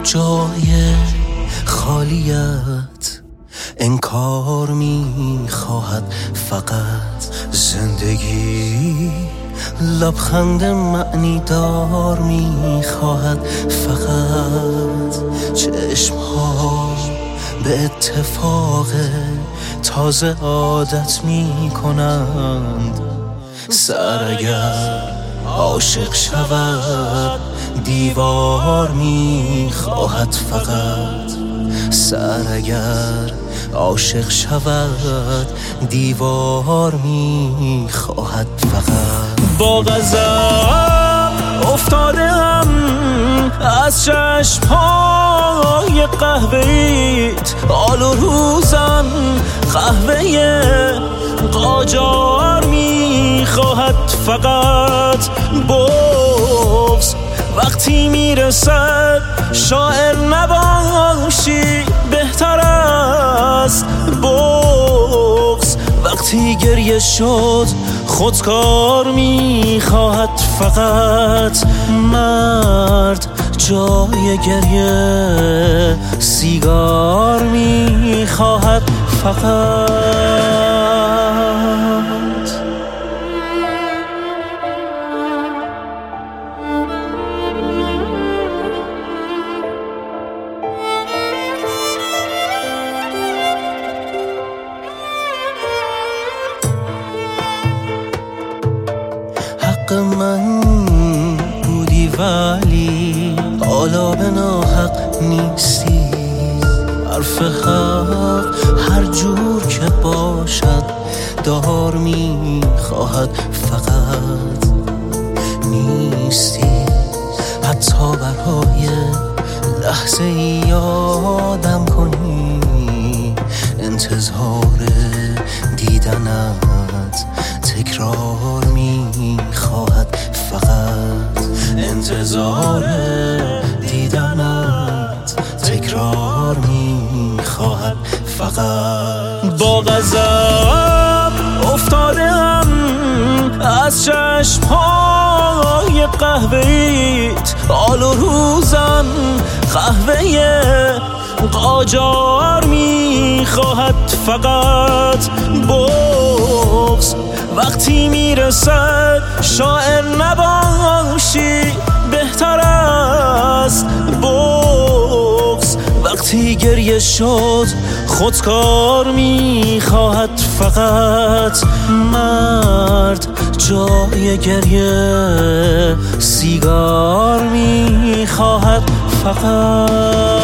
جای خالیت انکار میخواهد فقط زندگی لبخند معنی دار میخواهد فقط چشمها به اتفاق تازه عادت میکنند سر اگر عاشق شود دیوار میخواهد فقط سر اگر عاشق شود دیوار میخواهد فقط با غضب افتادم از چشمهای قهوه‌ایت آل و روزم قهوه قاجار میخواهد فقط بغض وقتی میرسد شاعر نباشی بهتر است بغض وقتی گریه شد خودکار میخواهد فقط مرد جای گریه سیگار میخواهد فقط حق من بودی ولی حالا به ناحق نیستی حرف حق هر جور که باشد دار میخواهد فقط نیستی حتی برای لحظه یادم کنی انتظار دیدنت تکرار میخواهد فقط انتظار دیدنت تکرار میخواهد فقط با غضب افتادم از چشمهای قهوه‌ایت آل و روزم قهوه قاجار میخواهد فقط بغض وقتی میرسد شاعر نباشی بهتر است بغض وقتی گریه شد خودکار میخواهد فقط مرد جای گریه سیگار میخواهد فقط